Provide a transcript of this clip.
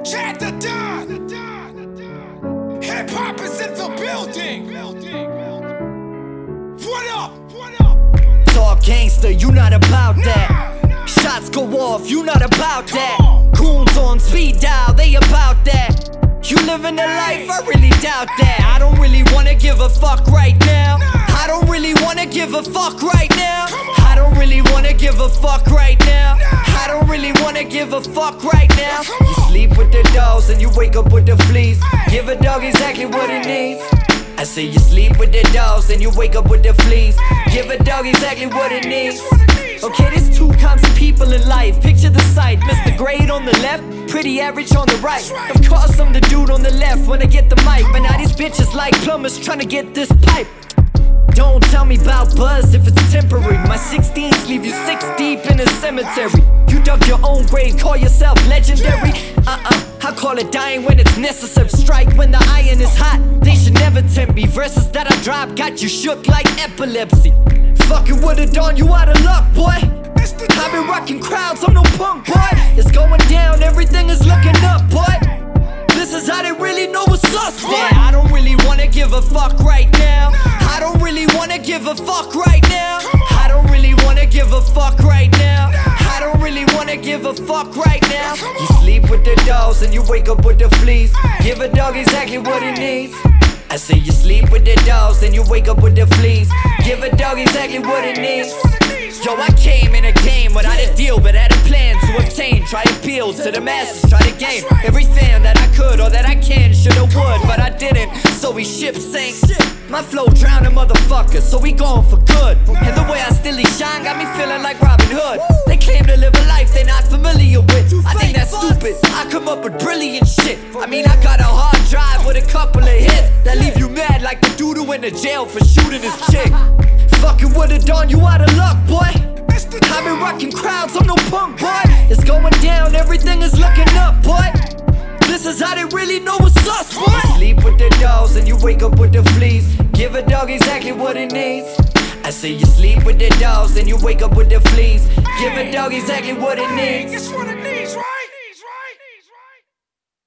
Chad the Don. Hip hop is in the building. What up? Talk gangster, you not about that. Shots go off, you not about that. Goons on speed dial, they about that. You living a life, I really doubt that. I don't really wanna give a fuck right now. I don't really wanna give a fuck right now. I don't really wanna give a fuck right now. I don't really wanna give a fuck right now. You sleep with the dogs and you wake up with the fleas. Give a dog exactly what it needs. I say you sleep with the dogs and you wake up with the fleas. Give a dog exactly what it needs. Okay, there's two kinds of people in life. Picture the sight, Mr. Great on the left, pretty average on the right. Of course I'm the dude on the left when I get the mic. But now these bitches like plumbers trying to get this pipe. Don't tell me about buzz if it's temporary. My 16s leave you 6 deep in a cemetery. You dug your own grave, call yourself legendary. I call it dying when it's necessary. Strike when the iron is hot. They should never tempt me. Verses that I drop got you shook like epilepsy. Fucking with a Don, you out of luck, boy. I've been rocking crowds, I'm no punk, boy. It's going down, everything is looking up, boy. This is how they really know what's us, boy. I don't really wanna give a fuck right now. I don't really wanna give a fuck right now. I don't really wanna give a fuck right now. I don't really wanna give a fuck right now. You sleep with the dogs and you wake up with the fleas. Give a dog exactly what it needs. I say you sleep with the dogs and you wake up with the fleas. Give a dog exactly what it needs. Yo, I came in a game without a deal, but had a plan to obtain. Try appeal to the masses, try to gain every fan that I could or that I can. Shoulda would, but I didn't, so we ship sank. My flow drowned a motherfucker, so we gone for good. And the way I still shine got me feeling like Robin Hood. They claim to live a life they not familiar with. I think that's stupid, I come up with brilliant shit. I mean, I got a hard drive with a couple of hits that leave you mad like the dude who went to jail for shooting his chick. Fucking with a Don, you out of luck, boy. I've been rocking crowds, I'm no punk, boy. It's going down, everything is looking up, boy. This is how they really know what's us, boy. You sleep with the dogs and you wake up with the fleas. Give a dog exactly what it needs. I say you sleep with the dogs and you wake up with the fleas. Give a dog exactly what it needs.